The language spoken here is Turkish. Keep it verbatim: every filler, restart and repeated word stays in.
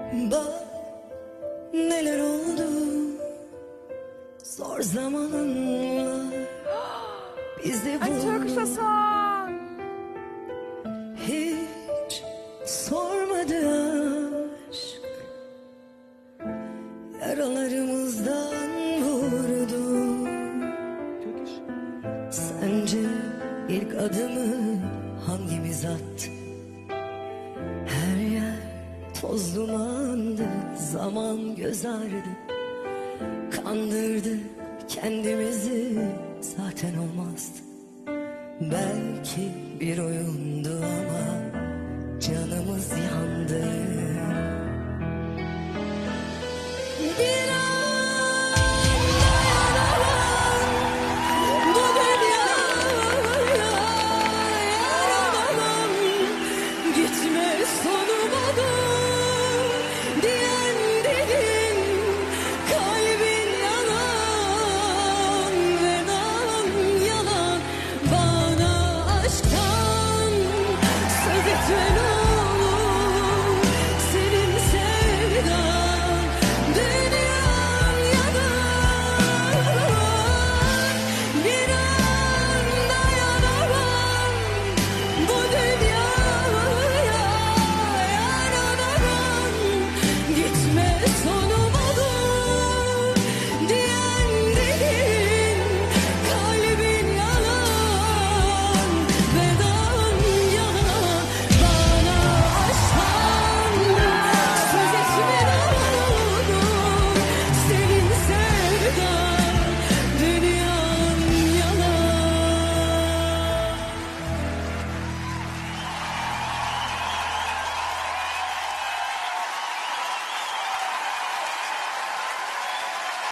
Bak neler oldu zor zamanlar bizi Ay buldu. Turkish Hasan. Hiç sormadı aşk, yaralarımızdan vurdu. Sence ilk adımı hangimiz attı? Her yer toz dumandı, zaman göz ağrıdı. Kandırdık kendimizi, zaten olmazdı. Belki bir oyundu ama canımız yandı.